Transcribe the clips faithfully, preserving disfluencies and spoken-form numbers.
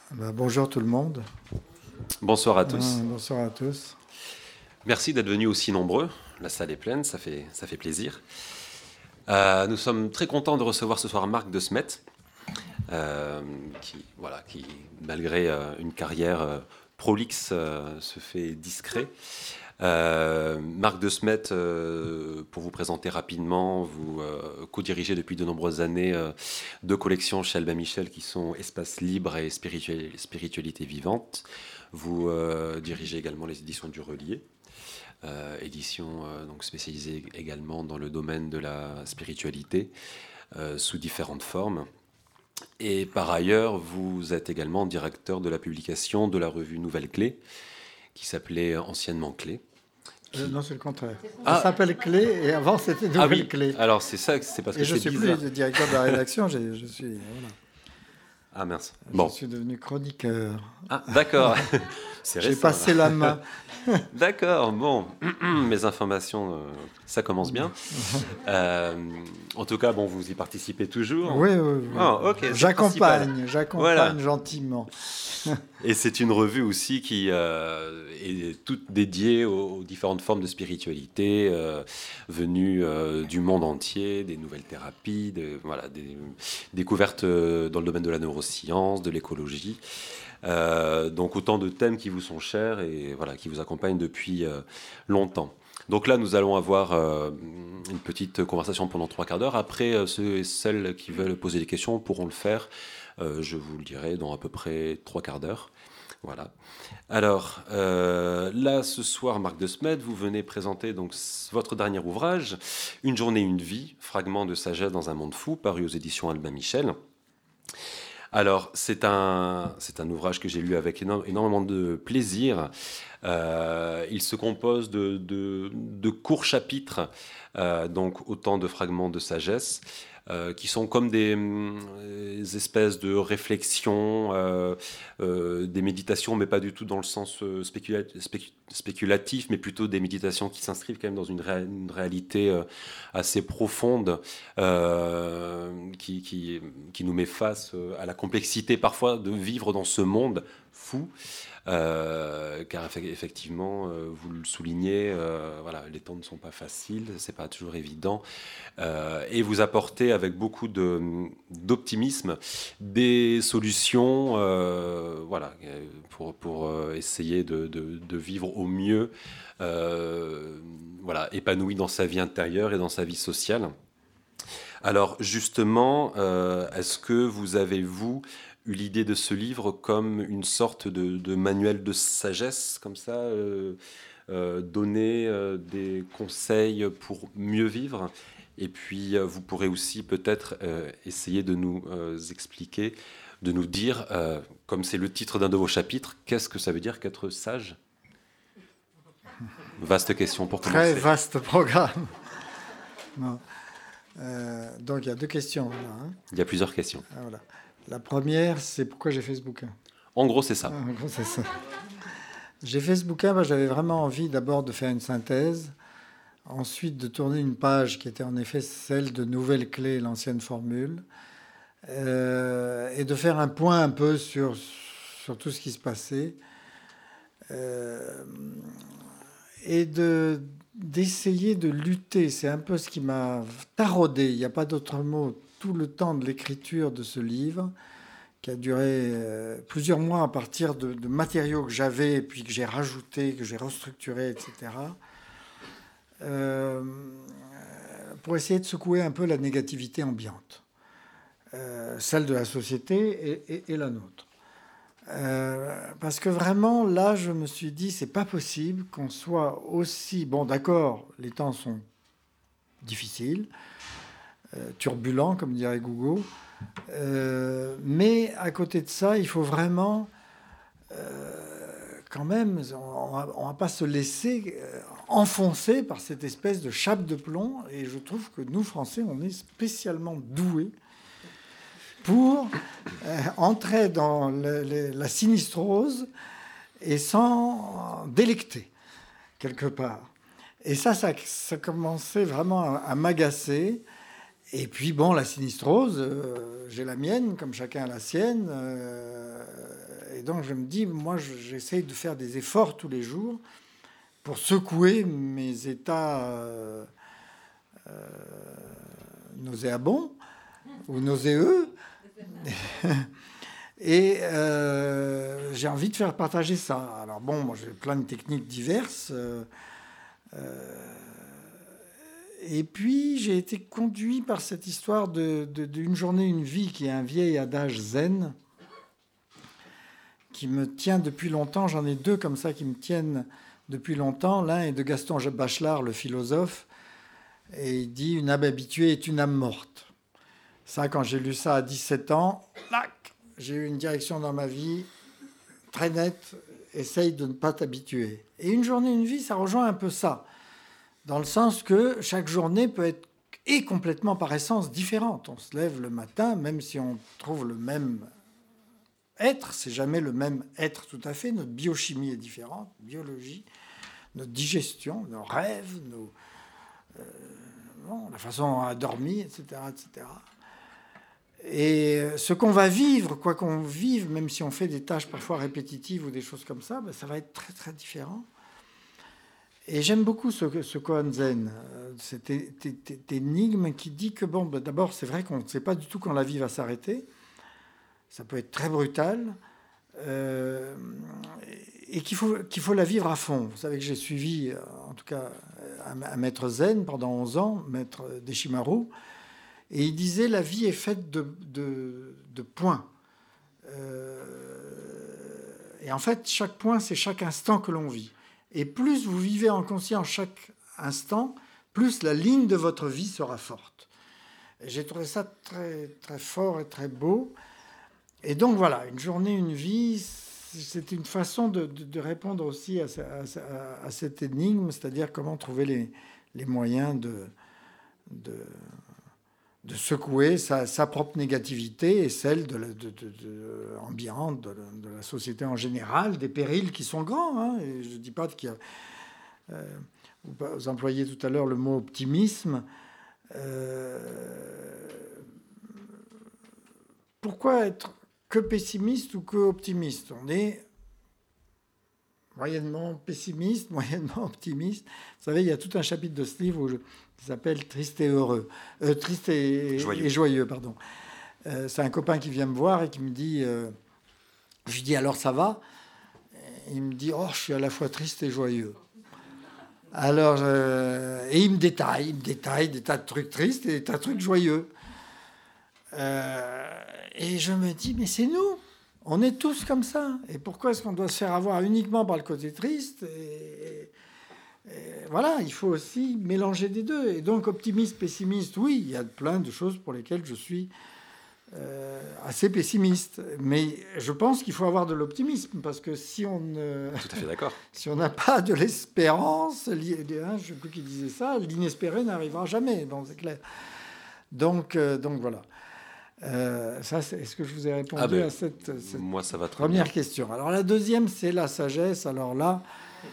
Ben, bonjour tout le monde. Bonsoir à tous. Euh, bonsoir à tous. Merci d'être venus aussi nombreux. La salle est pleine, ça fait, ça fait plaisir. Euh, nous sommes très contents de recevoir ce soir Marc de Smet, euh, qui, voilà, qui, malgré euh, une carrière euh, prolixe, euh, se fait discret. Euh, Marc de Smet, euh, pour vous présenter rapidement, vous euh, co-dirigez depuis de nombreuses années euh, deux collections chez Albin Michel qui sont Espace Libre et Spirituel- Spiritualité Vivante. Vous euh, dirigez également les éditions du Relier, euh, édition euh, donc spécialisée également dans le domaine de la spiritualité euh, sous différentes formes. Et par ailleurs, vous êtes également directeur de la publication de la revue Nouvelle Clé, qui s'appelait anciennement Clé. Euh, non, c'est le contraire. Ah. Ça s'appelle Clé et avant c'était Nouvelle Ah oui. Clé. Alors c'est ça, c'est parce Et que je ne c'est suis bizarre. plus le directeur de la rédaction, j'ai- je suis, voilà. Ah mince. Je Bon. suis devenu chroniqueur. Ah d'accord. C'est J'ai récent, passé là. la main. D'accord. Bon, mes informations, euh, ça commence bien. Euh, en tout cas, bon, vous y participez toujours. Oui, oui, oui. Ah, ok, c'est le J'accompagne, principal. j'accompagne Voilà. gentiment. Et c'est une revue aussi qui euh, est toute dédiée aux, aux différentes formes de spiritualité euh, venues euh, du monde entier, des nouvelles thérapies, de, voilà, des découvertes euh, dans le domaine de la neuroscience, de l'écologie. Euh, donc autant de thèmes qui vous sont chers et voilà, qui vous accompagnent depuis euh, longtemps. Donc là, nous allons avoir euh, une petite conversation pendant trois quarts d'heure. Après, euh, ceux et celles qui veulent poser des questions pourront le faire. Euh, je vous le dirai dans à peu près trois quarts d'heure. Voilà. Alors, euh, là, ce soir, Marc de Smet, vous venez présenter donc s- votre dernier ouvrage, Une journée, une vie, fragment de sagesse dans un monde fou, paru aux éditions Albin Michel. Alors, c'est un, c'est un ouvrage que j'ai lu avec éno- énormément de plaisir. Euh, il se compose de, de- de courts chapitres, euh, donc autant de fragments de sagesse, euh, qui sont comme des, hum, des espèces de réflexions, euh, euh, des méditations, mais pas du tout dans le sens euh, spécula- spécu- spéculatif, mais plutôt des méditations qui s'inscrivent quand même dans une, ré- une réalité euh, assez profonde, euh, qui, qui, qui nous met face euh, à la complexité parfois de vivre dans ce monde fou. Euh, car effe- effectivement, euh, vous le soulignez, euh, voilà, les temps ne sont pas faciles, c'est pas toujours évident, euh, et vous apportez avec beaucoup de, d'optimisme des solutions, euh, voilà, euh, pour, pour euh, essayer de, de- de vivre au mieux, euh, voilà, épanoui dans sa vie intérieure et dans sa vie sociale. Alors justement, euh, est-ce que vous avez, vous, eu l'idée de ce livre comme une sorte de, de manuel de sagesse, comme ça, euh, euh, donner euh, des conseils pour mieux vivre? Et puis, euh, vous pourrez aussi peut-être euh, essayer de nous euh, expliquer, de nous dire, euh, comme c'est le titre d'un de vos chapitres, qu'est-ce que ça veut dire qu'être sage? Vaste question pour Très commencer. vaste programme. Non. Euh, donc il y a deux questions là. Hein. Il y a plusieurs questions. Ah, voilà. La première, c'est pourquoi j'ai fait ce bouquin. En gros, c'est ça. Ah, en gros, c'est ça. J'ai fait ce bouquin, bah, j'avais vraiment envie d'abord de faire une synthèse, ensuite de tourner une page qui était en effet celle de Nouvelle Clé, l'ancienne formule, euh, et de faire un point un peu sur, sur tout ce qui se passait, euh, et de, d'essayer de lutter. C'est un peu ce qui m'a taraudé, il n'y a pas d'autre mot, tout le temps de l'écriture de ce livre, qui a duré euh, plusieurs mois à partir de, de matériaux que j'avais, et puis que j'ai rajoutés, que j'ai restructurés, et cetera, euh, pour essayer de secouer un peu la négativité ambiante, euh, celle de la société et, et, et la nôtre. Euh, parce que vraiment, là, je me suis dit, c'est pas possible qu'on soit aussi... Bon, d'accord, les temps sont difficiles, euh, turbulents, comme dirait Google, euh, mais à côté de ça, il faut vraiment... Euh, quand même, on ne va pas se laisser enfoncer par cette espèce de chape de plomb. Et je trouve que nous, Français, on est spécialement doués pour euh, entrer dans le, le, la sinistrose et s'en délecter, quelque part. Et ça, ça, ça commençait vraiment à, à m'agacer. Et puis, bon, la sinistrose, euh, j'ai la mienne, comme chacun a la sienne. Euh, Et donc je me dis, moi j'essaye de faire des efforts tous les jours pour secouer mes états euh, euh, nauséabonds ou nauséeux. Et euh, j'ai envie de faire partager ça. Alors bon, moi j'ai plein de techniques diverses. Euh, euh, et puis j'ai été conduit par cette histoire de, de, d'une journée, une vie, qui est un vieil adage zen qui me tient depuis longtemps. J'en ai deux comme ça qui me tiennent depuis longtemps. L'un est de Gaston Bachelard, le philosophe, et il dit « Une âme habituée est une âme morte ». Ça, quand j'ai lu ça à dix-sept ans, j'ai eu une direction dans ma vie très nette. Essaye de ne pas t'habituer. Et une journée, une vie, ça rejoint un peu ça. Dans le sens que chaque journée peut être et complètement par essence différente. On se lève le matin, même si on trouve le même être, c'est jamais le même être tout à fait. Notre biochimie est différente, biologie, notre digestion, nos rêves, nos, euh, bon, la façon à dormir, et cetera, et cetera. Et ce qu'on va vivre, quoi qu'on vive, même si on fait des tâches parfois répétitives ou des choses comme ça, ben ça va être très très différent. Et j'aime beaucoup ce, ce koan zen, cette énigme qui dit que, bon, ben d'abord, c'est vrai qu'on ne sait pas du tout quand la vie va s'arrêter. Ça peut être très brutal. Euh, et qu'il faut, qu'il faut la vivre à fond. Vous savez que j'ai suivi, en tout cas, un, un maître zen pendant onze ans, maître Deshimaru. Et il disait, la vie est faite de, de, de points. Euh, et en fait, chaque point, c'est chaque instant que l'on vit. Et plus vous vivez en conscience chaque instant, plus la ligne de votre vie sera forte. Et j'ai trouvé ça très, très fort et très beau. Et donc voilà, une journée, une vie, c'est une façon de, de, de répondre aussi à, à, à cette énigme, c'est-à-dire comment trouver les, les moyens de... de de secouer sa, sa propre négativité et celle de la, de, de, de, ambiante, de, de la société en général, des périls qui sont grands. Hein, et je ne dis pas qu'il y a... Euh, vous employez tout à l'heure le mot optimisme. Euh, pourquoi être que pessimiste ou que optimiste? On est moyennement pessimiste, moyennement optimiste. Vous savez, il y a tout un chapitre de ce livre où je... qui s'appelle « Triste et heureux euh, ». Triste et joyeux, et joyeux pardon. Euh, c'est un copain qui vient me voir et qui me dit... Euh, je lui dis « Alors, ça va ?» Il me dit « Oh, je suis à la fois triste et joyeux. » Alors, euh, et il me détaille, il me détaille des tas de trucs tristes et des tas de trucs joyeux. Euh, et je me dis « Mais c'est nous, on est tous comme ça. Et pourquoi est-ce qu'on doit se faire avoir uniquement par le côté triste ?» et, Et voilà, il faut aussi mélanger des deux. Et donc, optimiste, pessimiste, oui, il y a plein de choses pour lesquelles je suis euh, assez pessimiste. Mais je pense qu'il faut avoir de l'optimisme, parce que si on ne... Tout à fait d'accord. Si on n'a pas de l'espérance, hein, je ne sais plus qui disait ça, l'inespéré n'arrivera jamais, donc c'est clair. Donc, euh, donc voilà. Euh, ça, c'est, est-ce que je vous ai répondu ah ben, à cette, cette moi, ça va très première bien. question? Alors, la deuxième, c'est la sagesse. Alors là...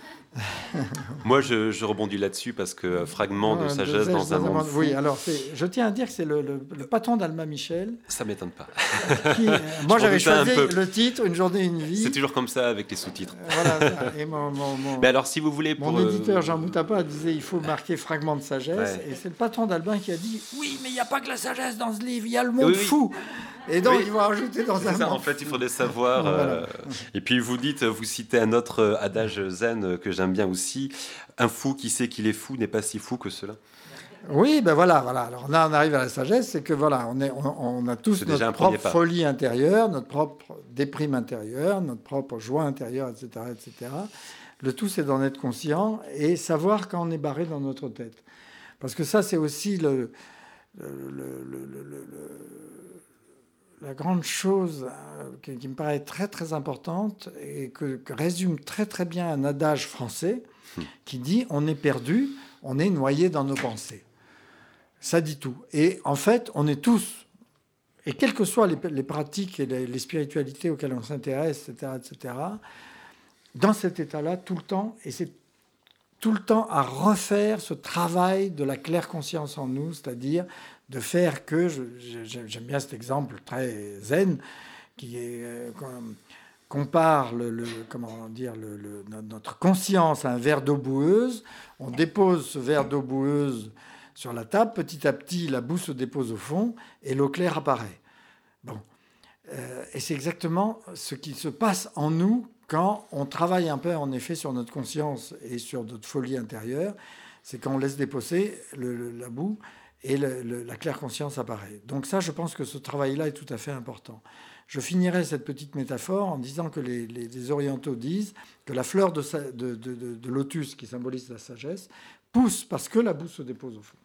Moi, je, je rebondis là-dessus parce que fragment de sagesse de dans un monde fou. Oui, alors c'est, je tiens à dire que c'est le, le, le patron d'Alma Michel. Ça m'étonne pas. Qui, euh, moi, j'avais choisi le titre, Une journée, une vie. C'est toujours comme ça avec les sous-titres. Euh, voilà. Et mon, mon, mon, Mais alors, si vous voulez, pour mon éditeur Jean Moutapa disait il faut marquer fragment de sagesse, ouais. Et c'est le patron d'Albin qui a dit oui, mais il n'y a pas que la sagesse dans ce livre, il y a le monde oui, fou. Et donc, oui. Il va rajouter dans c'est un ça, monde en fait, il faudrait savoir. Voilà. Euh, et puis, vous dites, vous citez un autre adage zen que j'aime bien aussi. Un fou qui sait qu'il est fou n'est pas si fou que cela. Oui, ben voilà, voilà. Alors là, on arrive à la sagesse, c'est que voilà, on, est, on, on a tous c'est notre propre folie intérieure, notre propre déprime intérieure, notre propre joie intérieure, et cetera, et cetera. Le tout, c'est d'en être conscient et savoir quand on est barré dans notre tête. Parce que ça, c'est aussi le, le, le, le, le, le la grande chose qui, qui me paraît très, très importante et que, que résume très, très bien un adage français qui dit « on est perdu, on est noyé dans nos pensées ». Ça dit tout. Et en fait, on est tous, et quelles que soient les, les pratiques et les, les spiritualités auxquelles on s'intéresse, et cetera, et cetera, dans cet état-là tout le temps, et c'est tout le temps à refaire ce travail de la claire conscience en nous, c'est-à-dire de faire que, je, j'aime bien cet exemple très zen, qui est, compare le, le, comment dire, le, le, notre conscience à un verre d'eau boueuse. On dépose ce verre d'eau boueuse sur la table. Petit à petit, la boue se dépose au fond et l'eau claire apparaît. Bon. Euh, et c'est exactement ce qui se passe en nous quand on travaille un peu, en effet, sur notre conscience et sur notre folie intérieure. C'est quand on laisse déposer le, le, la boue et le, le, la claire conscience apparaît. Donc ça, je pense que ce travail-là est tout à fait important. Je finirai cette petite métaphore en disant que les, les, les orientaux disent que la fleur de, de, de, de, de lotus, qui symbolise la sagesse, pousse parce que la boue se dépose au fond.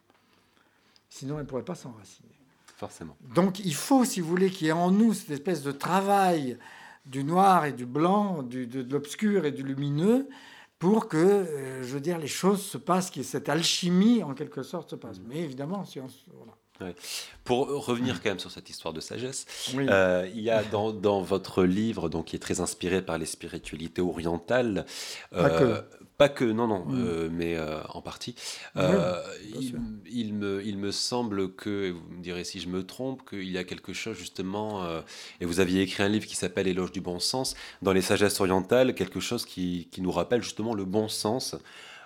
Sinon, elle ne pourrait pas s'enraciner. Forcément. Donc il faut, si vous voulez, qu'il y ait en nous cette espèce de travail du noir et du blanc, du, de, de l'obscur et du lumineux, pour que, euh, je veux dire, les choses se passent, que cette alchimie, en quelque sorte, se passe. Mais évidemment, si on... Voilà. Ouais. Pour revenir quand même sur cette histoire de sagesse, oui. euh, il y a dans, dans votre livre, donc, qui est très inspiré par les spiritualités orientales, pas euh, que, pas que, non, non, mm. euh, mais euh, en partie, euh, oui, il, il, me, il me semble que, vous me direz si je me trompe, qu'il y a quelque chose justement, euh, et vous aviez écrit un livre qui s'appelle Éloge du bon sens, dans les sagesses orientales, quelque chose qui, qui nous rappelle justement le bon sens.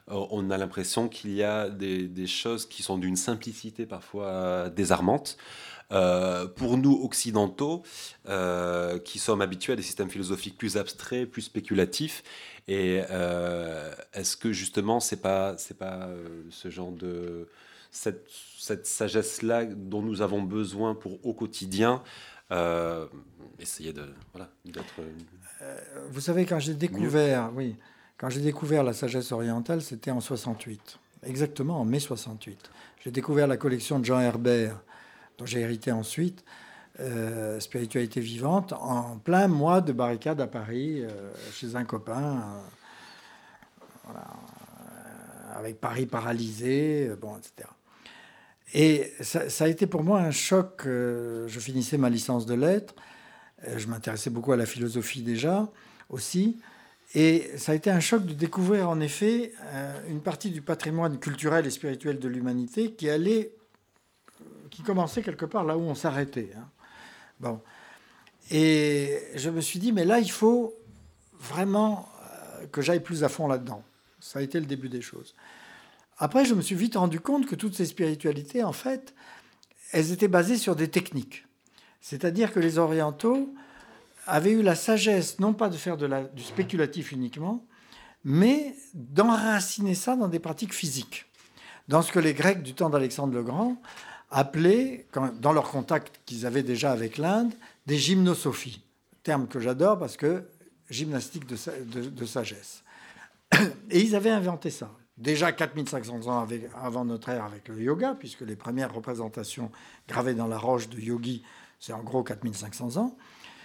On a l'impression qu'il y a des, des choses qui sont d'une simplicité parfois désarmante. Euh, pour nous, occidentaux, euh, qui sommes habitués à des systèmes philosophiques plus abstraits, plus spéculatifs, et euh, est-ce que justement, c'est pas, c'est pas euh, ce genre de... Cette, cette sagesse-là dont nous avons besoin pour au quotidien euh, essayer de... Voilà, d'être... Euh, vous savez, quand j'ai découvert... Mieux. Oui. Quand j'ai découvert la sagesse orientale, c'était en soixante-huit, exactement en mai soixante-huit. J'ai découvert la collection de Jean Herbert, dont j'ai hérité ensuite, euh, Spiritualité vivante, en plein mois de barricade à Paris, euh, chez un copain, euh, voilà, euh, avec Paris paralysé, euh, bon, et cetera. Et ça, ça a été pour moi un choc. Euh, je finissais ma licence de lettres, euh, je m'intéressais beaucoup à la philosophie déjà, aussi. Et ça a été un choc de découvrir en effet euh, une partie du patrimoine culturel et spirituel de l'humanité qui allait, qui commençait quelque part là où on s'arrêtait. Hein. Bon. Et je me suis dit, mais là, il faut vraiment euh, que j'aille plus à fond là-dedans. Ça a été le début des choses. Après, je me suis vite rendu compte que toutes ces spiritualités, en fait, elles étaient basées sur des techniques. C'est-à-dire que les orientaux avait eu la sagesse, non pas de faire de la, du spéculatif uniquement, mais d'enraciner ça dans des pratiques physiques. Dans ce que les Grecs du temps d'Alexandre le Grand appelaient, dans leur contact qu'ils avaient déjà avec l'Inde, des gymnosophies. Terme que j'adore parce que gymnastique de, de, de sagesse. Et ils avaient inventé ça. Déjà quatre mille cinq cents ans avec, avant notre ère avec le yoga, puisque les premières représentations gravées dans la roche de yogi, c'est en gros quatre mille cinq cents ans.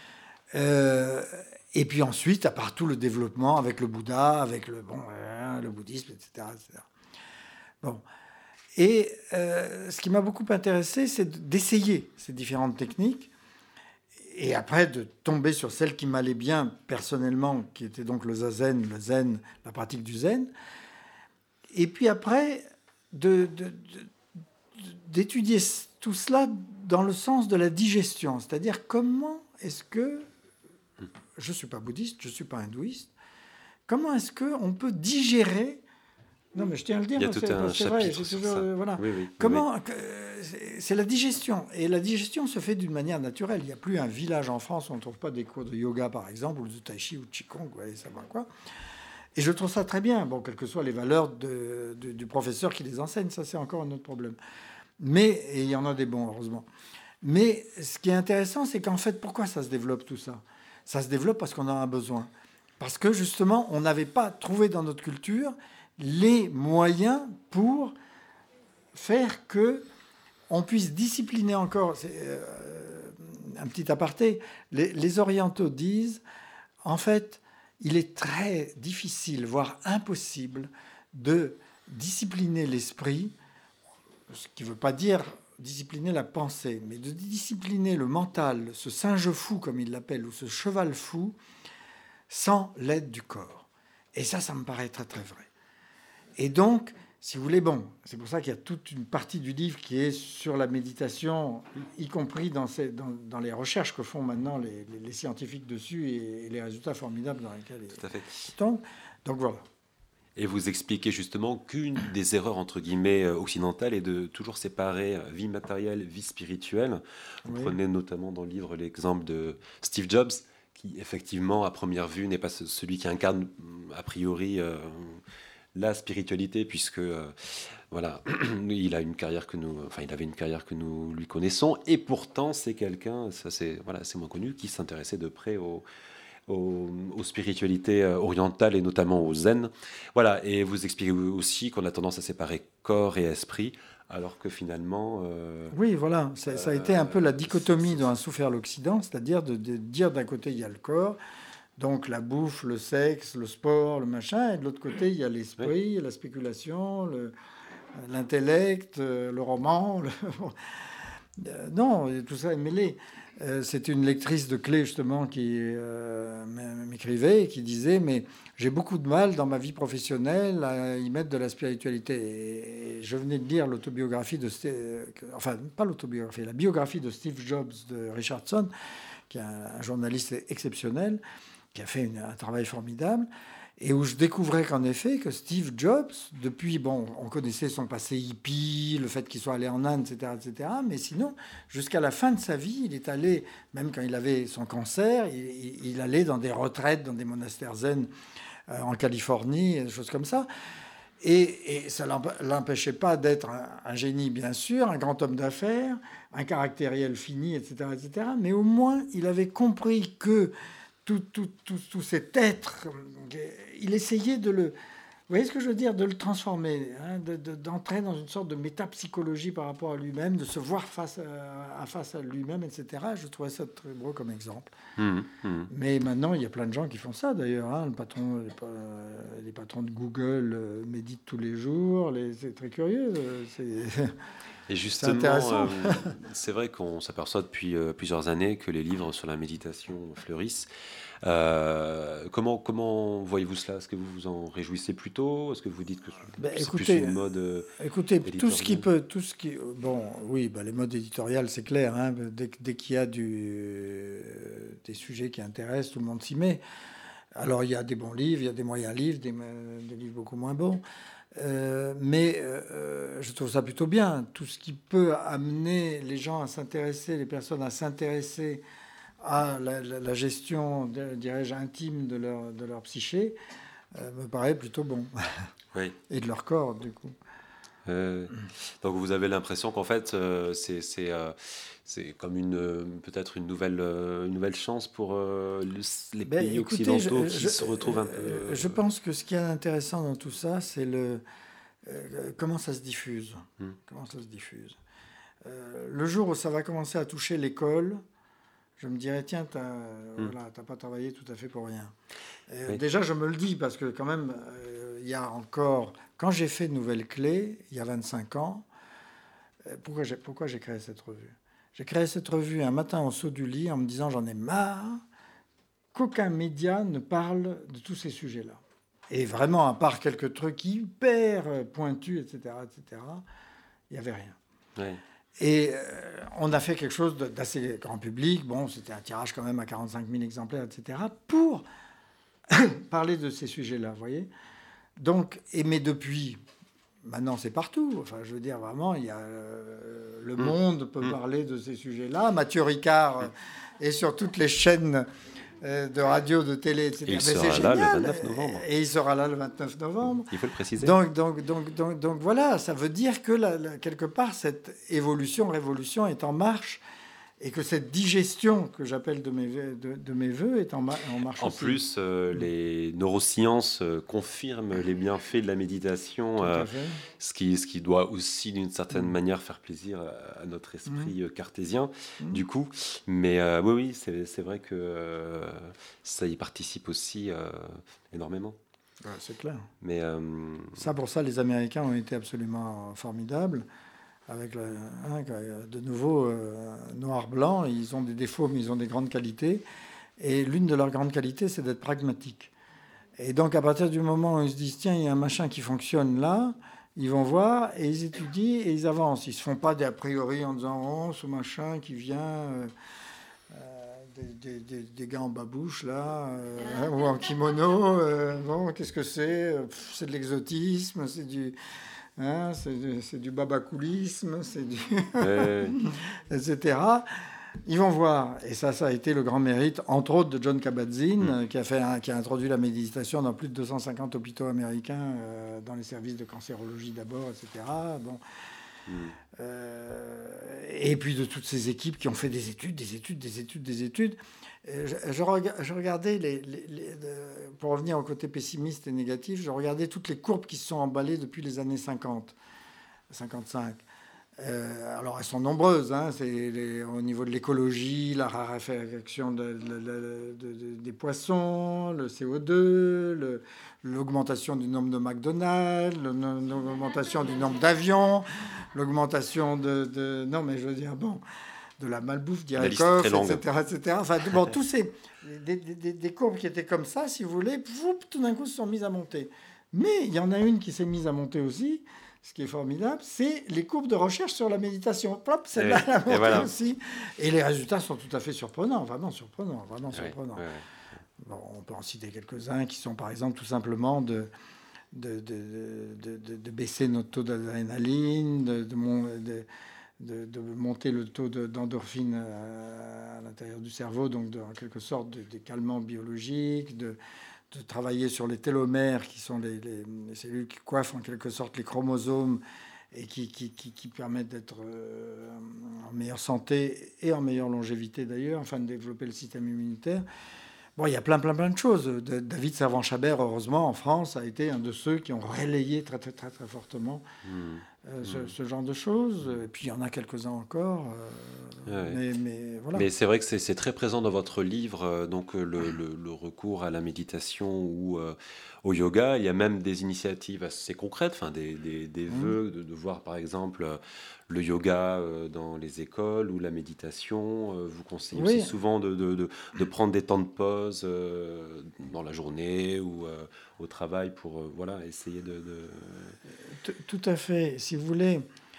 Euh, et puis ensuite, à part tout le développement avec le Bouddha, avec le, bon, euh, le bouddhisme, et cetera, et cetera. Bon. Et euh, ce qui m'a beaucoup intéressé, c'est d'essayer ces différentes techniques et après de tomber sur celle qui m'allait bien personnellement, qui était donc le zazen, le zen, la pratique du zen. Et puis après, de, de, de, d'étudier tout cela dans le sens de la digestion, c'est-à-dire comment est-ce que je ne suis pas bouddhiste, je ne suis pas hindouiste. Comment est-ce qu'on peut digérer... Non, mais je tiens à le dire. Il y a tout c'est, un c'est chapitre vrai, sur toujours, ça. Euh, voilà. Oui, oui, Comment, oui. euh, c'est, c'est la digestion. Et la digestion se fait d'une manière naturelle. Il n'y a plus un village en France où on ne trouve pas des cours de yoga, par exemple, ou de tai chi, ou de qigong, vous allez savoir quoi. Et je trouve ça très bien, bon, quelles que soient les valeurs de, de, du professeur qui les enseigne. Ça, c'est encore un autre problème. Mais, et il y en a des bons, heureusement. Mais ce qui est intéressant, c'est qu'en fait, pourquoi ça se développe tout ça ? Ça se développe parce qu'on en a besoin. Parce que, justement, on n'avait pas trouvé dans notre culture les moyens pour faire qu'on puisse discipliner encore. C'est, euh, un petit aparté. Les, les orientaux disent, en fait, il est très difficile, voire impossible, de discipliner l'esprit, ce qui ne veut pas dire discipliner la pensée, mais de discipliner le mental, ce singe fou, comme il l'appelle, ou ce cheval fou, sans l'aide du corps. Et ça, ça me paraît très, très vrai. Et donc, si vous voulez, bon, c'est pour ça qu'il y a toute une partie du livre qui est sur la méditation, y compris dans, ces, dans, dans les recherches que font maintenant les, les, les scientifiques dessus et, et les résultats formidables dans lesquels Tout à fait. ils tombent. Donc voilà. Et vous expliquez justement qu'une des erreurs, entre guillemets, occidentales est de toujours séparer vie matérielle, vie spirituelle. Vous oui. prenez notamment dans le livre l'exemple de Steve Jobs, qui effectivement, à première vue, n'est pas celui qui incarne, a priori, euh, la spiritualité, puisque euh, voilà, il a une carrière que nous, enfin, il avait une carrière que nous lui connaissons, et pourtant, c'est quelqu'un, ça c'est voilà, c'est moins connu, qui s'intéressait de près au Aux, aux spiritualités orientales et notamment au zen. Voilà, et vous expliquez aussi qu'on a tendance à séparer corps et esprit, alors que finalement... Euh, oui, voilà, ça, ça a été un peu la dichotomie dont a souffert l'Occident, c'est-à-dire de, de dire d'un côté, il y a le corps, donc la bouffe, le sexe, le sport, le machin, et de l'autre côté, il y a l'esprit, oui. la spéculation, le, l'intellect, le roman. Le... non, tout ça est mêlé. Euh, c'était une lectrice de Clé, justement, qui euh, m'écrivait et qui disait « Mais j'ai beaucoup de mal dans ma vie professionnelle à y mettre de la spiritualité. » Et je venais de lire l'autobiographie de... Enfin, pas l'autobiographie, la biographie de Steve Jobs de Richardson, qui est un, un journaliste exceptionnel, qui a fait une, un travail formidable, et où je découvrais qu'en effet, que Steve Jobs, depuis, bon, on connaissait son passé hippie, le fait qu'il soit allé en Inde, et cetera, et cetera, mais sinon, jusqu'à la fin de sa vie, il est allé, même quand il avait son cancer, il, il allait dans des retraites, dans des monastères zen euh, en Californie, des choses comme ça. Et, et ça ne l'empêchait pas d'être un, un génie, bien sûr, un grand homme d'affaires, un caractériel fini, et cetera, et cetera, mais au moins, il avait compris que Tout, tout, tout, tout cet être, il essayait de le, vous voyez ce que je veux dire, de le transformer, hein, de, de, d'entrer dans une sorte de métapsychologie par rapport à lui-même, de se voir face à, à face à lui-même, et cetera. Je trouvais ça très beau comme exemple. Mmh, mmh. Mais maintenant, il y a plein de gens qui font ça, d'ailleurs. Hein. Le patron, les, les patrons de Google méditent tous les jours. Les, c'est très curieux. C'est... Et justement, c'est, euh, c'est vrai qu'on s'aperçoit depuis euh, plusieurs années que les livres sur la méditation fleurissent. Euh, comment, comment voyez-vous cela ? Est-ce que vous vous en réjouissez plutôt ? Est-ce que vous dites que ben, c'est écoutez, plus une mode euh, écoutez, tout ce qui peut, tout ce qui, bon, oui, ben, les modes éditoriales, c'est clair. Hein, dès, dès qu'il y a du, euh, des sujets qui intéressent, tout le monde s'y met. Alors, il y a des bons livres, il y a des moyens livres, des, des livres beaucoup moins bons. Euh, mais euh, je trouve ça plutôt bien. Tout ce qui peut amener les gens à s'intéresser, les personnes à s'intéresser à la, la, la gestion, dirais-je, intime de leur, de leur psyché, euh, me paraît plutôt bon. Oui. Et de leur corps, du coup. Euh, donc vous avez l'impression qu'en fait, euh, c'est, c'est, euh, c'est comme une, peut-être une nouvelle, euh, une nouvelle chance pour euh, le, les ben, pays écoutez, occidentaux je, qui je, se retrouvent un peu... Euh... Je pense que ce qui est intéressant dans tout ça, c'est le, euh, comment ça se diffuse. Hum. Comment ça se diffuse. Euh, le jour où ça va commencer à toucher l'école, je me dirais, tiens, tu n'as hum. voilà, t'as pas travaillé tout à fait pour rien. Euh, oui. Déjà, je me le dis, parce que quand même, il euh, y a encore... Quand j'ai fait Nouvelle Clé, il y a vingt-cinq ans, euh, pourquoi, j'ai, pourquoi j'ai créé cette revue ? J'ai créé cette revue un matin au saut du lit en me disant, j'en ai marre qu'aucun média ne parle de tous ces sujets-là. Et vraiment, à part quelques trucs hyper pointus, et cetera, et cetera, il n'y avait rien. Oui. Et euh, on a fait quelque chose d'assez grand public. Bon, c'était un tirage quand même à quarante-cinq mille exemplaires, et cetera, pour parler de ces sujets-là, vous voyez. Donc, et mais depuis, maintenant c'est partout. Enfin, je veux dire, vraiment, il y a euh, le mmh. Monde peut mmh. parler de ces sujets-là. Mathieu Ricard euh, est sur toutes les chaînes euh, de radio, de télé, et cetera. Il mais sera c'est là génial. le vingt-neuf novembre. Et il sera là le vingt-neuf novembre. Il faut le préciser. Donc, donc, donc, donc, donc voilà, ça veut dire que la, la, quelque part cette évolution, révolution est en marche. Et que cette digestion que j'appelle de mes, de, de mes voeux est en, ma, en marche en aussi. En plus, euh, les neurosciences euh, confirment les bienfaits de la méditation, euh, ce, qui, ce qui doit aussi, d'une certaine mmh. manière, faire plaisir à, à notre esprit mmh. cartésien, mmh. du coup. Mais euh, oui, oui, c'est, c'est vrai que euh, ça y participe aussi euh, énormément. Ouais, c'est clair. Mais, euh, ça, pour ça, les Américains ont été absolument formidables. Avec le, hein, de nouveau euh, noir-blanc, ils ont des défauts, mais ils ont des grandes qualités. Et l'une de leurs grandes qualités, c'est d'être pragmatique. Et donc, à partir du moment où ils se disent, tiens, il y a un machin qui fonctionne là, Ils vont voir et ils étudient et ils avancent. Ils ne se font pas des a priori en disant oh, ce machin qui vient, euh, euh, des, des, des, des gars en babouche là, euh, ou en kimono. Euh, bon, qu'est-ce que c'est? Pff, c'est de l'exotisme, c'est du, hein, c'est, du- c'est du babacoulisme, c'est du. Ouais. et cetera. Ils vont voir, et ça, ça a été le grand mérite, entre autres, de John Kabat-Zinn, Mm. qui a, fait un- qui a introduit la méditation dans plus de deux cent cinquante hôpitaux américains, euh, dans les services de cancérologie d'abord, et cetera. Bon. Mm. Euh, et puis de toutes ces équipes qui ont fait des études, des études, des études, des études. Euh, Je, je rega- je regardais, les, les- les- de- pour revenir au côté pessimiste et négatif, je regardais toutes les courbes qui se sont emballées depuis les années cinquante, cinquante-cinq. Euh, alors, elles sont nombreuses. Hein, c'est les- au niveau de l'écologie, la raréfaction de- de- de- de- de- des poissons, le C O deux, le- l'augmentation du nombre de McDonald's, le no- l'augmentation du nombre d'avions, l'augmentation de, de- Non, mais je veux dire, bon, de la malbouffe La liste est très d'Irakov, longue. et cetera, et cetera. Enfin, bon, tous ces... Des, des- des courbes qui étaient comme ça, si vous voulez, pouf, tout d'un coup, se sont mises à monter. Mais il y en a une qui s'est mise à monter aussi, ce qui est formidable, c'est les courbes de recherche sur la méditation. Plop, celle-là, Et- elle a monté et voilà. aussi. Et les résultats sont tout à fait surprenants, vraiment surprenants, vraiment Ouais, surprenants. ouais. Bon, on peut en citer quelques-uns qui sont, par exemple, tout simplement de, de, de, de, de- de baisser notre taux d'adrénaline, de, de, mon- de- de- de monter le taux de- d'endorphine euh, à l'intérieur du cerveau, donc de- en quelque sorte de- des calmants biologiques, de, de travailler sur les télomères, qui sont les, les- les cellules qui coiffent en quelque sorte les chromosomes et qui, qui, qui- qui permettent d'être euh, en meilleure santé et en meilleure longévité d'ailleurs, enfin de développer le système immunitaire. Bon, il y a plein, plein, plein de choses. De- David Servan-Chabert, heureusement, en France, a été un de ceux qui ont relayé très, très, très, très fortement Mm. euh, ce, Mm. ce genre de choses. Et puis, il y en a quelques-uns encore. euh, Ouais. mais, mais voilà. Mais c'est vrai que c'est c'est très présent dans votre livre, euh, donc euh, le, le- le recours à la méditation ou euh, au yoga. Il y a même des initiatives assez concrètes, enfin des, des, des Mhm. vœux de, de voir par exemple euh, le yoga euh, dans les écoles ou la méditation. Euh, vous conseillez Oui. aussi souvent de, de, de, de prendre des temps de pause euh, dans la journée ou euh, au travail pour euh, voilà, essayer de... de- T- Tout à fait. Si vous voulez,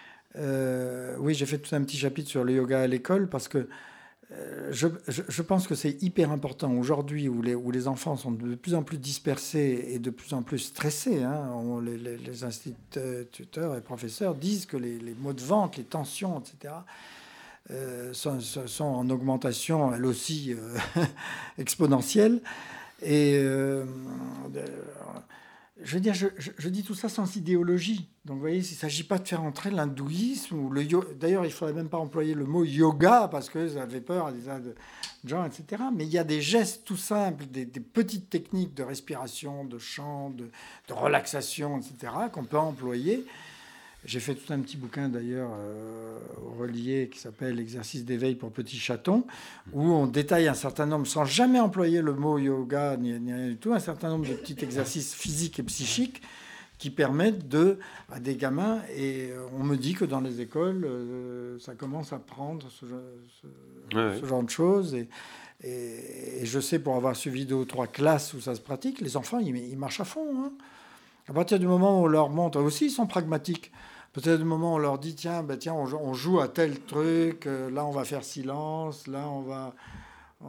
euh, oui, j'ai fait tout un petit chapitre sur le yoga à l'école parce que euh, je, je- je pense que c'est hyper important aujourd'hui où les, où les enfants sont de plus en plus dispersés et de plus en plus stressés. Hein. On- les, les- les instituteurs et professeurs disent que les, les maux de ventre, les tensions, et cetera, euh, sont, sont- sont en augmentation, elles aussi, euh, exponentielle. Et euh, euh, je veux dire, je, je- je dis tout ça sans idéologie. Donc, vous voyez, il ne s'agit pas de faire entrer l'hindouisme ou le yoga. D'ailleurs, il ne faudrait même pas employer le mot yoga parce que ça fait peur à des tas de gens, et cetera. Mais il y a des gestes tout simples, des, des petites techniques de respiration, de chant, de, de relaxation, et cetera, qu'on peut employer. J'ai fait tout un petit bouquin d'ailleurs euh, relié qui s'appelle Exercice d'éveil pour petits chatons, où on détaille un certain nombre, sans jamais employer le mot yoga ni, ni rien du tout, un certain nombre de petits exercices physiques et psychiques qui permettent de, à des gamins, et euh, on me dit que dans les écoles, euh, ça commence à prendre ce, ce- Ouais, ouais. ce genre de choses. Et, et- et je sais, pour avoir suivi deux ou trois classes où ça se pratique, les enfants, ils, ils marchent à fond. Hein. À partir du moment où on leur montre, aussi ils sont pragmatiques. Peut-être du moment où on leur dit, tiens, bah, tiens on, joue, on joue à tel truc, euh, là on va faire silence, là on va, euh,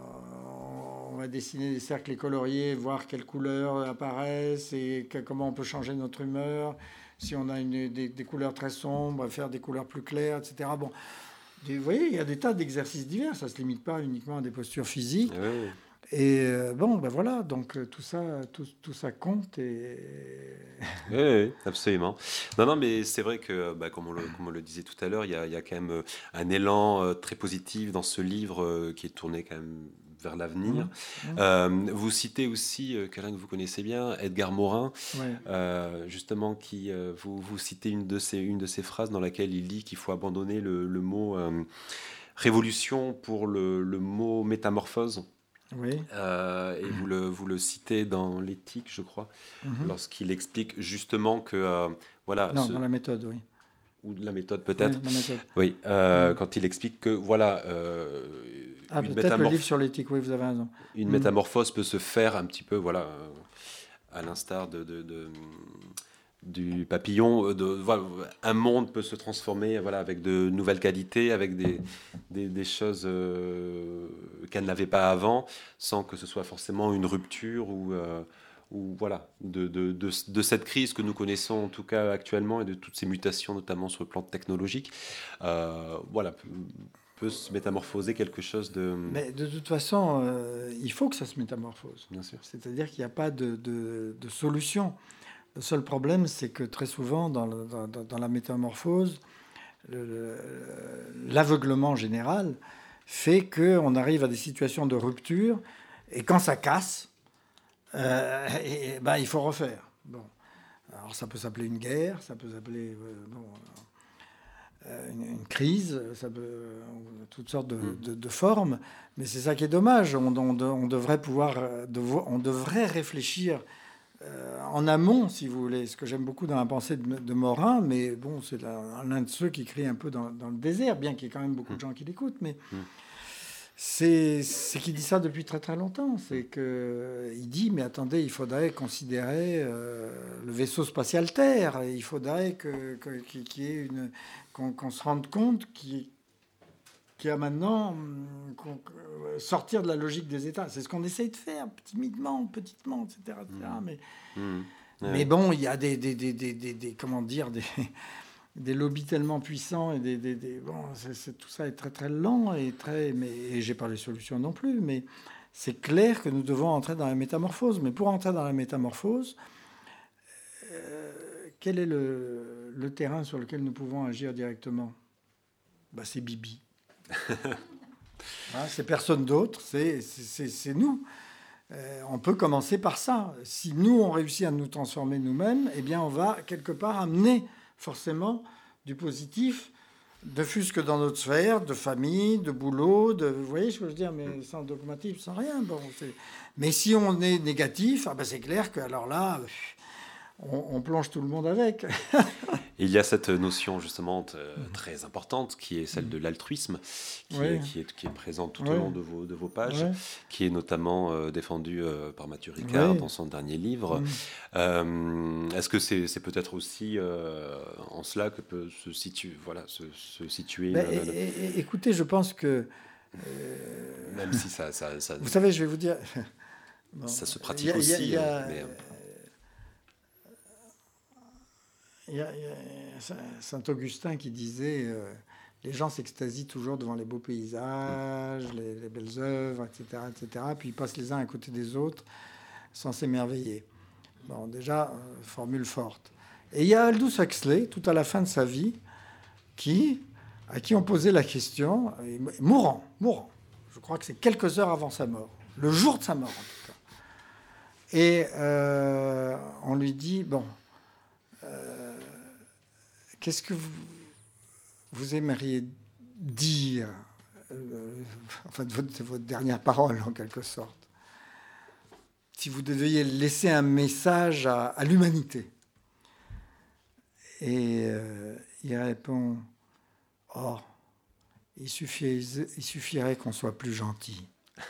on va dessiner des cercles et colorier, voir quelles couleurs apparaissent et que- comment on peut changer notre humeur. Si on a une, des, des couleurs très sombres, faire des couleurs plus claires, et cetera. Bon, vous voyez, il y a des tas d'exercices divers, ça ne se limite pas uniquement à des postures physiques. Ouais, ouais. Et euh, bon, ben voilà, donc euh, tout ça, tout, tout ça compte. Et... Oui, oui, absolument. Non, non, mais c'est vrai que, bah, comme, on le, comme on le disait tout à l'heure, il y a, il y a quand même euh, un élan euh, très positif dans ce livre euh, qui est tourné quand même vers l'avenir. Mmh. Mmh. Euh, vous citez aussi euh, quelqu'un que vous connaissez bien, Edgar Morin, Ouais. euh, justement, qui euh, vous, vous citez une de, ses, une de ses phrases dans laquelle il dit qu'il faut abandonner le, le mot euh, révolution pour le, le mot métamorphose. Oui. Euh, et vous le, vous le citez dans l'éthique, je crois, Mhm. lorsqu'il explique justement que, euh, voilà, Non, ce- dans la méthode, oui. ou de la méthode peut-être, Oui, la méthode. oui, euh, Mhm. quand il explique que, voilà, euh, Ah, une, peut-être le métamorph- livre sur l'éthique, oui, vous avez raison. une Mhm. métamorphose peut se faire un petit peu, voilà, euh, à l'instar de, de, de, du papillon. De, voilà, un monde peut se transformer voilà, avec de nouvelles qualités, avec des, des, des choses euh, qu'elle n'avait pas avant, sans que ce soit forcément une rupture ou, euh, ou voilà, de, de, de, de cette crise que nous connaissons en tout cas actuellement et de toutes ces mutations, notamment sur le plan technologique. Euh, voilà, peut, peut se métamorphoser quelque chose de... Mais de toute façon, euh, il faut que ça se métamorphose. Bien sûr. C'est-à-dire qu'il n'y a pas de, de, de solution. Le seul problème, c'est que très souvent, dans, le, dans, dans la métamorphose, le, le, l'aveuglement général fait qu'on arrive à des situations de rupture, et quand ça casse, euh, et, ben, il faut refaire. Bon. Alors ça peut s'appeler une guerre, ça peut s'appeler euh, bon, euh, une, une crise, ça peut, euh, toutes sortes de, de, de formes, mais c'est ça qui est dommage. On, on, on devrait pouvoir, on devrait réfléchir Euh, en amont, si vous voulez, ce que j'aime beaucoup dans la pensée de, de Morin, mais bon, c'est la, l'un de ceux qui écrit un peu dans, dans le désert, bien qu'il y ait quand même beaucoup de gens qui l'écoutent, mais mm. c'est, c'est qu'il dit ça depuis très très longtemps. C'est que il dit, mais attendez, il faudrait considérer euh, le vaisseau spatial Terre, il faudrait que, que, qu'il y ait une, qu'on, qu'on se rende compte qu'il qui a maintenant euh, sortir de la logique des États. C'est ce qu'on essaye de faire, timidement, petitement, et cetera, et cetera. Mais, mmh. Ouais. mais bon, il y a des, des, des, des, des, des comment dire, des, des lobbies tellement puissants et des, des, des bon, c'est, c'est, tout ça est très très lent et très, mais et j'ai pas les solutions non plus. Mais c'est clair que nous devons entrer dans la métamorphose. Mais pour entrer dans la métamorphose, euh, quel est le, le terrain sur lequel nous pouvons agir directement? Ben, c'est Bibi. Hein, c'est personne d'autre, c'est, c'est, c'est nous. Euh, on peut commencer par ça. Si nous, on réussit à nous transformer nous-mêmes, eh bien, on va quelque part amener forcément du positif, de fût-ce que dans notre sphère, de famille, de boulot, de, vous voyez ce que je veux dire, mais sans dogmatisme, sans rien. Bon, c'est... Mais si on est négatif, ah ben c'est clair que alors là, on, on plonge tout le monde avec. Il y a cette notion justement euh, très importante qui est celle de l'altruisme, qui, oui. est, qui, est, qui est présente tout oui. au long de vos, de vos pages, oui. qui est notamment euh, défendue euh, par Mathieu Ricard oui. dans son dernier livre. Oui. Euh, est-ce que c'est, c'est peut-être aussi euh, en cela que peut se situer, voilà, se, se situer ben, le, le... É- é- écoutez, je pense que... Euh... Même si ça, ça, ça... Vous savez, je vais vous dire... Bon, ça se pratique y a, aussi. Y a, y a... Mais... Il y a, il y a Saint-Augustin qui disait euh, les gens s'extasient toujours devant les beaux paysages, mmh. les, les belles œuvres, et cetera, et cetera. Puis ils passent les uns à côté des autres sans s'émerveiller. Bon, déjà, euh, formule forte. Et il y a Aldous Huxley, tout à la fin de sa vie, qui, à qui on posait la question, mourant, mourant. Je crois que c'est quelques heures avant sa mort, le jour de sa mort en tout cas. Et euh, on lui dit, bon... Euh, Qu'est-ce que vous, vous aimeriez dire, euh, enfin, votre, votre dernière parole, en quelque sorte, si vous deviez laisser un message à, à l'humanité? Et euh, il répond, oh, il suffirait, il suffirait qu'on soit plus gentil.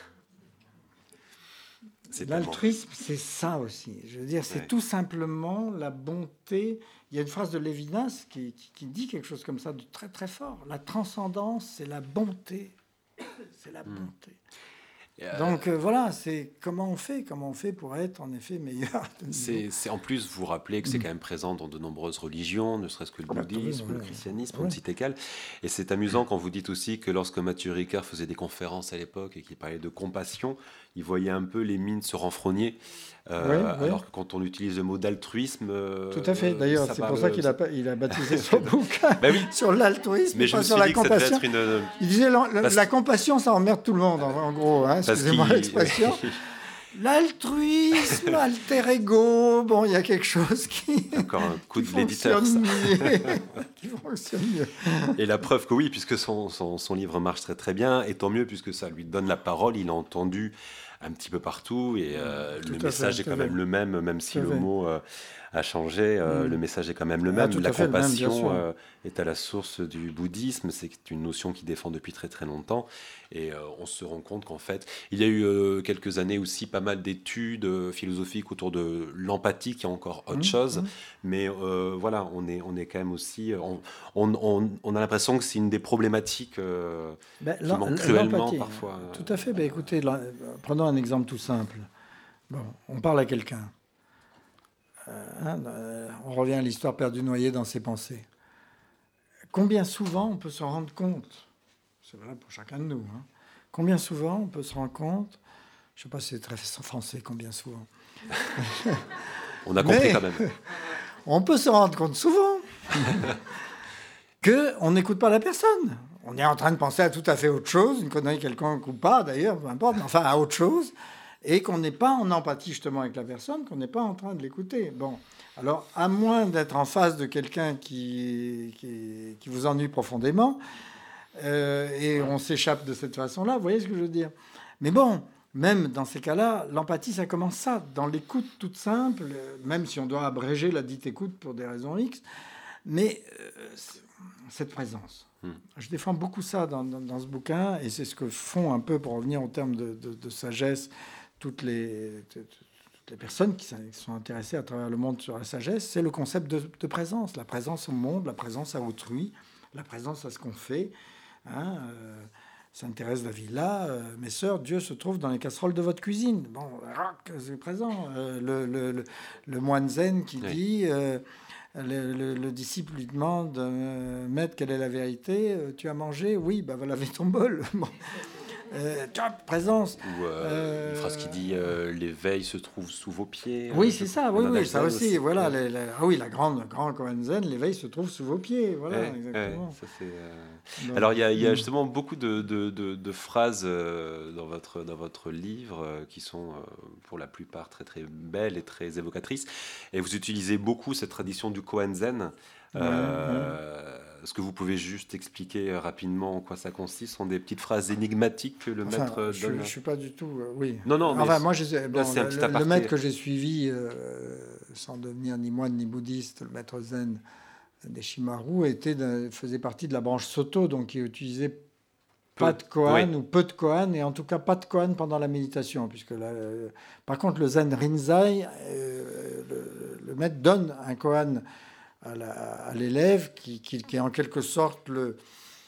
C'est L'altruisme, c'est ça aussi. Je veux dire, c'est ouais. tout simplement la bonté. Il y a une phrase de Lévinas qui, qui, qui dit quelque chose comme ça de très très fort. La transcendance, c'est la bonté. C'est la bonté. Mmh. Euh... Donc euh, voilà, c'est comment on fait, comment on fait pour être en effet meilleur. C'est, c'est en plus vous rappeler que c'est quand même présent dans de nombreuses religions, ne serait-ce que le bouddhisme, ah, oui, oui, le christianisme, oui. pour ne citer qu'elle. Et c'est amusant quand vous dites aussi que lorsque Mathieu Ricard faisait des conférences à l'époque et qu'il parlait de compassion, il voyait un peu les mines se renfrogner. Euh, oui, alors oui. que quand on utilise le mot d'altruisme... Euh, Tout à fait. D'ailleurs, c'est pour ça qu'il a, il a baptisé son bouquin ben oui. sur l'altruisme, mais je pas me sur suis la dit compassion. Que ça devait être une... Il disait la, la, la compassion, ça emmerde tout le monde, en, en gros. Hein, excusez-moi l'expression. L'altruisme, alter ego, bon, il y a quelque chose qui... Encore un coup de l'éditeur, ça. Qui fonctionne mieux. Et la preuve que oui, puisque son, son, son livre marche très très bien, et tant mieux, puisque ça lui donne la parole, il a entendu un petit peu partout et euh, Tout le à message fait, est tout quand à fait. même le même, même si Tout à le fait. mot euh, a changé, euh, Mm. le message est quand même le Ah, même. tout La à fait le même, bien compassion sûr. euh, est à la source du bouddhisme, c'est une notion qui défend depuis très très longtemps et euh, on se rend compte qu'en fait, il y a eu euh, quelques années aussi pas mal d'études euh, philosophiques autour de l'empathie qui est encore autre Mm, chose, mm. mais euh, voilà, on est, on est quand même aussi, on, on, on, on a l'impression que c'est une des problématiques euh, Ben, qui l'em- manque cruellement l'empathie, parfois. tout à fait. Ben, écoutez, là, prenons un exemple tout simple. Bon, on parle à quelqu'un. Euh, hein, euh, on revient à l'histoire perdue noyée dans ses pensées. Combien souvent on peut se rendre compte, c'est vrai pour chacun de nous, hein, combien souvent on peut se rendre compte, je ne sais pas si c'est très français, combien souvent, On a compris mais quand même. on peut se rendre compte souvent qu'on n'écoute pas la personne. On est en train de penser à tout à fait autre chose, une connerie quelconque ou pas d'ailleurs, peu importe, mais enfin à autre chose, et qu'on n'est pas en empathie justement avec la personne, qu'on n'est pas en train de l'écouter. Bon, alors à moins d'être en face de quelqu'un qui, qui, qui vous ennuie profondément, euh, et on s'échappe de cette façon-là, vous voyez ce que je veux dire. Mais bon, même dans ces cas-là, l'empathie, ça commence ça, dans l'écoute toute simple, même si on doit abréger la dite écoute pour des raisons X, mais euh, cette présence. Hmm. Je défends beaucoup ça dans, dans, dans ce bouquin, et c'est ce que font un peu, pour revenir en termes de, de, de sagesse, toutes les, toutes les personnes qui sont intéressées à travers le monde sur la sagesse, c'est le concept de, de présence, la présence au monde, la présence à autrui, la présence à ce qu'on fait. Hein, euh, Sainte Thérèse d'Avila, euh, mes sœurs, Dieu se trouve dans les casseroles de votre cuisine. Bon, c'est présent. Euh, le, le, le, le moine zen qui oui. dit... Euh, Le, le, le disciple lui demande, euh, Maître, quelle est la vérité? Tu as mangé? Oui, ben va laver ton bol. Bon. Euh, présence. Ou euh, euh, une phrase qui dit euh, l'éveil se trouve sous vos pieds. Oui, c'est ça. Oui, oui, ça aussi. aussi. Voilà. Les, les, ah oui, la grande, grande Koan Zen, l'éveil se trouve sous vos pieds. Voilà, ouais, exactement. Ouais, ça, c'est, euh... Donc, Alors, il y, y a justement beaucoup de, de, de, de phrases euh, dans votre dans votre livre euh, qui sont euh, pour la plupart très très belles et très évocatrices. Et vous utilisez beaucoup cette tradition du Koan Zen. Euh, ouais. Est-ce que vous pouvez juste expliquer rapidement en quoi ça consiste? Ce sont des petites phrases énigmatiques que le enfin, maître je, donne. Je ne suis pas du tout... Euh, oui. Non, non, enfin, moi, je, bon, là, c'est un le, petit aparté. Le maître que j'ai suivi, euh, sans devenir ni moine ni bouddhiste, le maître zen des Shimaru, était de, faisait partie de la branche Soto, donc il utilisait pas de koan oui. ou peu de koan, et en tout cas pas de koan pendant la méditation. Puisque là, euh, par contre, le zen Rinzai, euh, le, le maître donne un koan à, la, à l'élève qui, qui, qui est en quelque sorte le,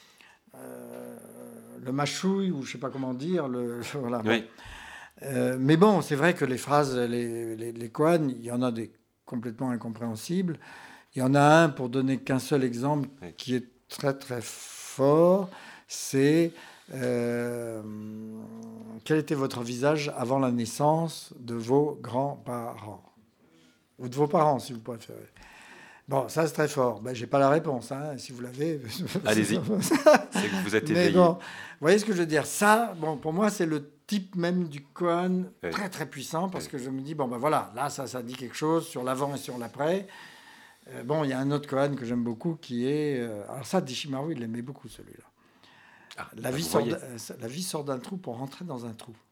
euh, le machouille, ou je ne sais pas comment dire. Le, voilà, oui. euh, mais bon, c'est vrai que les phrases, les, les, les koans, il y en a des complètement incompréhensibles. Il y en a un, pour donner qu'un seul exemple, oui. qui est très très fort, c'est euh, quel était votre visage avant la naissance de vos grands-parents? Ou de vos parents, si vous préférez. Bon, ça, c'est très fort. Ben, je n'ai pas la réponse. Hein. Si vous l'avez... Allez-y. C'est que vous êtes éveillé. Mais bon, vous voyez ce que je veux dire? Ça, bon, pour moi, c'est le type même du koan oui. très, très puissant, parce oui. que je me dis, bon, ben voilà, là, ça, ça dit quelque chose sur l'avant et sur l'après. Euh, bon, il y a un autre koan que j'aime beaucoup qui est... Euh, alors ça, Dishimaru, il l'aimait beaucoup, celui-là. Ah, la, vie sort euh, la vie sort d'un trou pour rentrer dans un trou.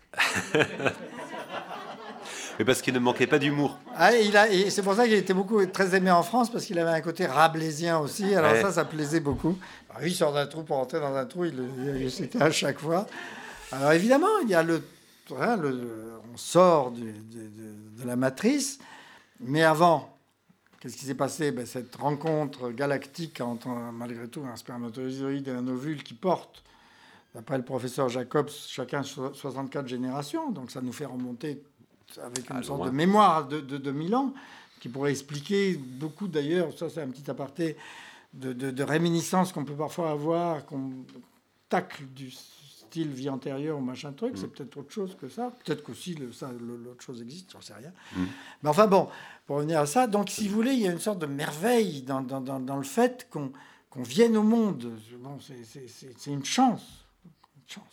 Mais parce qu'il ne manquait pas d'humour. Ah, il a, et c'est pour ça qu'il était beaucoup, très aimé en France, parce qu'il avait un côté rabelaisien aussi. Alors ouais. ça, ça plaisait beaucoup. Alors, il sort d'un trou pour rentrer dans un trou, il, il, c'était à chaque fois. Alors évidemment, il y a le... Hein, le on sort du, de, de, de la matrice, mais avant, qu'est-ce qui s'est passé? Ben, cette rencontre galactique entre, malgré tout, un spermatozoïde et un ovule qui porte, d'après le professeur Jacobs, chacun soixante-quatre générations. Donc ça nous fait remonter avec une ah, sorte loin. de mémoire de, de, de mille ans, qui pourrait expliquer beaucoup d'ailleurs, ça c'est un petit aparté, de, de, de réminiscences qu'on peut parfois avoir, qu'on tacle du style vie antérieure ou machin truc, mmh. c'est peut-être autre chose que ça. Peut-être qu'aussi le, ça, le, l'autre chose existe, j'en sais rien. Mmh. Mais enfin bon, pour revenir à ça, donc si vous voulez, il y a une sorte de merveille dans, dans, dans, dans le fait qu'on, qu'on vienne au monde. Bon, c'est, c'est, c'est, c'est une chance. Une chance.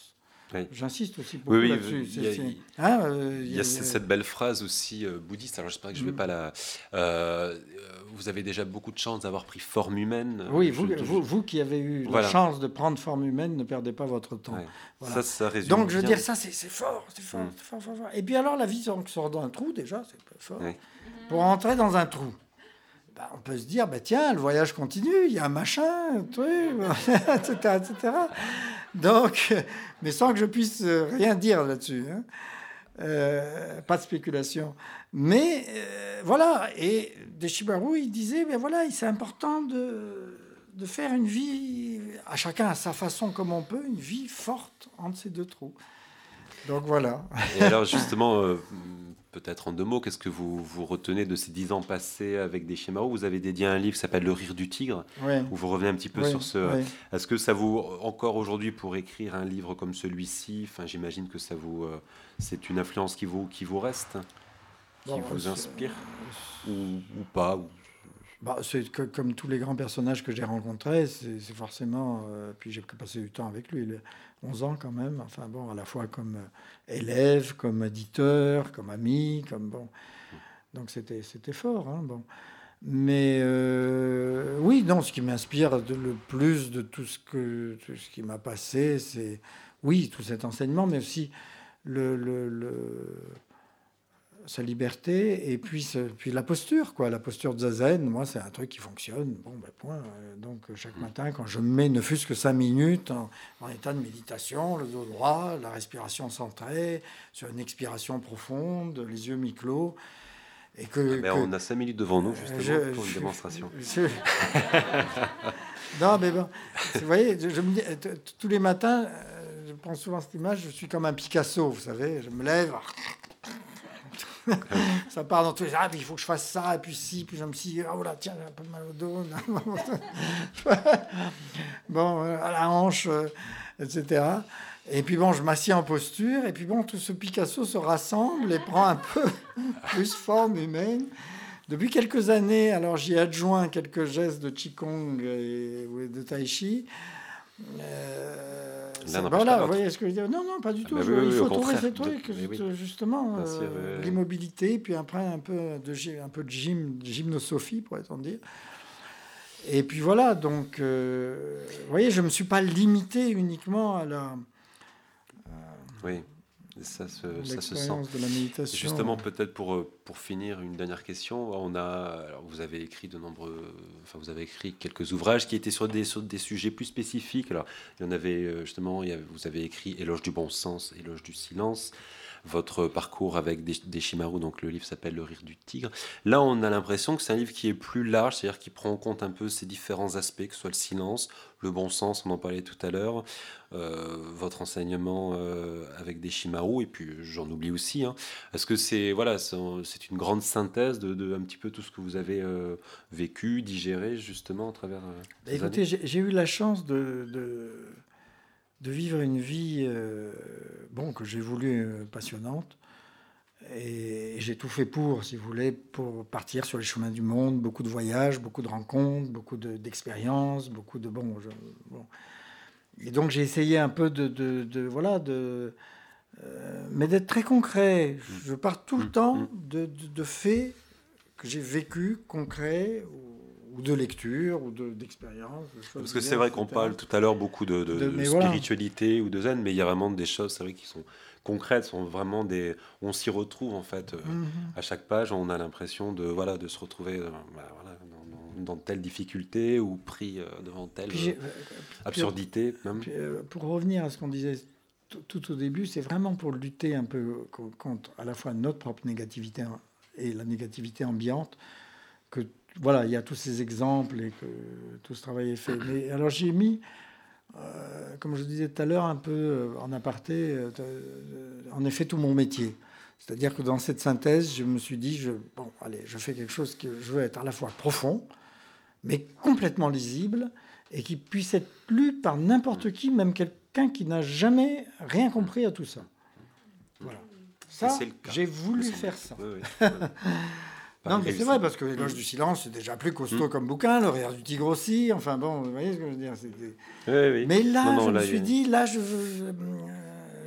Oui. J'insiste aussi beaucoup oui, oui, là-dessus. Il y a, il hein, euh, y a, y a cette belle phrase aussi euh, bouddhiste, alors j'espère que je ne vais mm. pas la... Euh, vous avez déjà beaucoup de chance d'avoir pris forme humaine. Oui, vous, je, vous, vous qui avez eu voilà. la chance de prendre forme humaine, ne perdez pas votre temps. Ouais. Voilà. Ça, ça résume Donc je veux bien. dire, ça c'est fort, c'est fort, mm. fort, fort, fort. Et puis alors la vie sort d'un trou déjà, c'est fort. Oui. Pour entrer dans un trou. Bah, on peut se dire, bah, tiens, le voyage continue, il y a un machin, un truc, et cetera, et cetera. Donc, mais sans que je puisse rien dire là-dessus. Hein. Euh, pas de spéculation. Mais euh, voilà, et Deshimaru, il disait, ben voilà, c'est important de, de faire une vie, à chacun à sa façon comme on peut, une vie forte entre ces deux trous. Donc voilà. Et alors justement... Euh, peut-être en deux mots, qu'est-ce que vous, vous retenez de ces dix ans passés avec Deshimaru? Vous avez dédié un livre qui s'appelle Le Rire du Tigre, ouais. où vous revenez un petit peu ouais, sur ce... Ouais. Est-ce que ça vous, encore aujourd'hui, pour écrire un livre comme celui-ci, enfin, j'imagine que ça vous, euh, c'est une influence qui vous, qui vous reste, qui bon, vous inspire, ou, ou pas ou... Bah, c'est que, comme tous les grands personnages que j'ai rencontrés, c'est, c'est forcément... Euh, puis j'ai passé du temps avec lui, onze ans quand même, enfin bon, à la fois comme euh, élève, comme éditeur, comme ami, comme bon... Donc c'était, c'était fort, hein, bon. Mais euh, oui, non, ce qui m'inspire de, le plus de tout ce, que, tout ce qui m'a passé, c'est, oui, tout cet enseignement, mais aussi le... le, le sa liberté, et puis, ce, puis la posture, quoi. La posture de zazen, moi, c'est un truc qui fonctionne. Bon, ben, point. Donc, chaque matin, quand je me mets, ne fût-ce que cinq minutes, en, en état de méditation, le dos droit, la respiration centrée, sur une expiration profonde, les yeux mi-clos, et que... Ah ben, que on a cinq minutes devant nous, justement, je, pour une je, démonstration. Je, non, mais bon, vous voyez, je, je me dis, tous les matins, je prends souvent cette image, je suis comme un Picasso, vous savez, je me lève... Ça part dans tous les... Ah, puis il faut que je fasse ça, et puis si, puis je me suis dit, oh là, tiens, j'ai un peu mal au dos. Bon, euh, à la hanche, euh, et cetera. Et puis bon, je m'assieds en posture, et puis bon, tout ce Picasso se rassemble et prend un peu plus forme humaine. Depuis quelques années, alors j'y ai adjoint quelques gestes de Qigong et de Tai Chi. Euh, voilà, vous voyez ce que je veux dire? Non, non, pas du tout. Ah bah je, oui, il faut oui, trouver ces trucs, de... oui. justement, euh, sûr, oui. l'immobilité, puis après un peu de, un peu de gym, gymnosophie, pourrait-on dire. Et puis voilà, donc, euh, vous voyez, je ne me suis pas limité uniquement à la... Euh, oui. Ça se, ça se sent. De la méditation. Justement, peut-être pour, pour finir, une dernière question. On a, alors vous avez écrit de nombreux, enfin vous avez écrit quelques ouvrages qui étaient sur des, sur des sujets plus spécifiques. Alors, il y en avait justement, il y avait, vous avez écrit Éloge du bon sens, Éloge du silence. Votre parcours avec Deshimaru, donc le livre s'appelle Le Rire du Tigre. Là, on a l'impression que c'est un livre qui est plus large, c'est-à-dire qui prend en compte un peu ces différents aspects, que ce soit le silence, le bon sens, on en parlait tout à l'heure, euh, votre enseignement euh, avec Deshimaru, et puis j'en oublie aussi. Hein. Est-ce que c'est voilà, c'est une grande synthèse de, de un petit peu tout ce que vous avez euh, vécu, digéré justement à travers euh, Écoutez, j'ai, j'ai eu la chance de... de... de vivre une vie euh, bon, que j'ai voulu euh, passionnante. Et, et j'ai tout fait pour, si vous voulez, pour partir sur les chemins du monde, beaucoup de voyages, beaucoup de rencontres, beaucoup de, d'expériences, beaucoup de... Bon, je, bon. Et donc j'ai essayé un peu de... de, de voilà, de... Euh, mais d'être très concret. Je pars tout le temps de, de, de faits que j'ai vécus, concrets, ou de lecture, ou de, d'expérience. De Parce que c'est vrai qu'on parle tout à l'heure beaucoup de, de, de, de spiritualité voilà. ou de zen, mais il y a vraiment des choses, c'est vrai, qui sont concrètes, sont vraiment des... On s'y retrouve, en fait. Mm-hmm. À chaque page, on a l'impression de, voilà, de se retrouver euh, voilà, dans, dans, dans telle difficulté ou pris euh, devant telle euh, absurdité. Puis, même. Puis, euh, pour revenir à ce qu'on disait tout, tout au début, c'est vraiment pour lutter un peu contre à la fois notre propre négativité et la négativité ambiante que voilà, il y a tous ces exemples et que tout ce travail est fait. Mais alors j'ai mis, euh, comme je disais tout à l'heure, un peu euh, en aparté, euh, euh, en effet, tout mon métier. C'est-à-dire que dans cette synthèse, je me suis dit, je, bon, allez, je fais quelque chose que je veux être à la fois profond, mais complètement lisible, et qui puisse être lu par n'importe qui, même quelqu'un qui n'a jamais rien compris à tout ça. Voilà. Ça, j'ai voulu faire ça. Oui, oui. Non, mais c'est vrai, parce que L'éloge du silence, c'est déjà plus costaud mmh. comme bouquin, Le Rire du Tigre aussi, enfin bon, vous voyez ce que je veux dire. Oui, oui. Mais là, non, non, je là, me suis a... dit, là, je veux,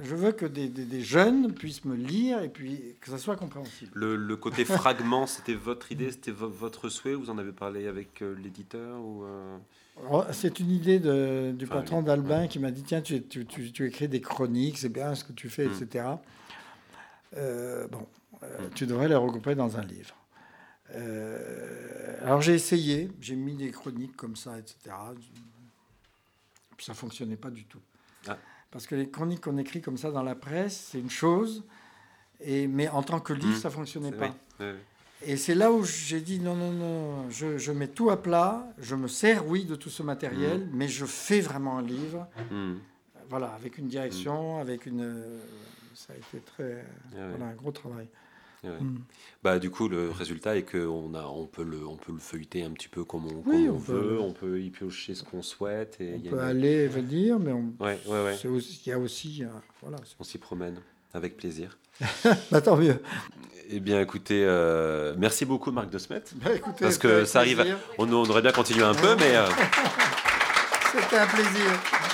je veux que des, des, des jeunes puissent me lire et puis que ça soit compréhensible. Le, le côté fragment, c'était votre idée, c'était vo- votre souhait? Vous en avez parlé avec euh, l'éditeur ou euh... Alors, c'est une idée de, du Enfin, patron oui. d'Albin Ouais. qui m'a dit tiens, tu, tu, tu, tu écris des chroniques, c'est bien ce que tu fais, Mm. et cetera. Euh, bon, euh, Mm. tu devrais les regrouper dans un livre. Euh, alors j'ai essayé, j'ai mis des chroniques comme ça, et cetera. Puis ça fonctionnait pas du tout. Ah. Parce que les chroniques qu'on écrit comme ça dans la presse, c'est une chose, et, mais en tant que livre, Mm. ça fonctionnait C'est- pas. oui, oui, oui. Et c'est là où j'ai dit non, non, non, je, je mets tout à plat, je me sers, oui, de tout ce matériel, mais je fais vraiment un livre, Mm. voilà, avec une direction, avec une... euh, ça a été très... Ah ouais. Voilà, un gros travail. Ah ouais. Mm. Bah, du coup, le résultat est qu'on a, on peut le, on peut le feuilleter un petit peu comme on, Oui, comme on on peut veut, le- on peut y piocher ce qu'on souhaite. Et On il y a peut une- aller et venir, mais on, Ouais, ouais, ouais. c'est aussi- il y a aussi... euh, voilà. On s'y promène avec plaisir. Bah, tant mieux. Eh bien, écoutez, euh, merci beaucoup, Marc de Smet. Bah, écoutez, Parce c'était que avec ça arrive. à- plaisir. On, on aurait bien continué un peu, mais. euh, C'était un plaisir.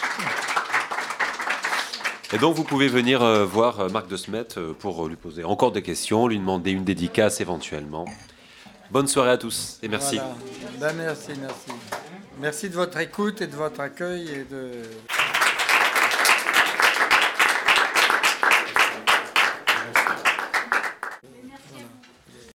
Et donc, vous pouvez venir euh, voir euh, Marc de Smet euh, pour euh, lui poser encore des questions, lui demander une dédicace éventuellement. Bonne soirée à tous et merci. Voilà. Ben, merci, merci. Merci de votre écoute et de votre accueil et de...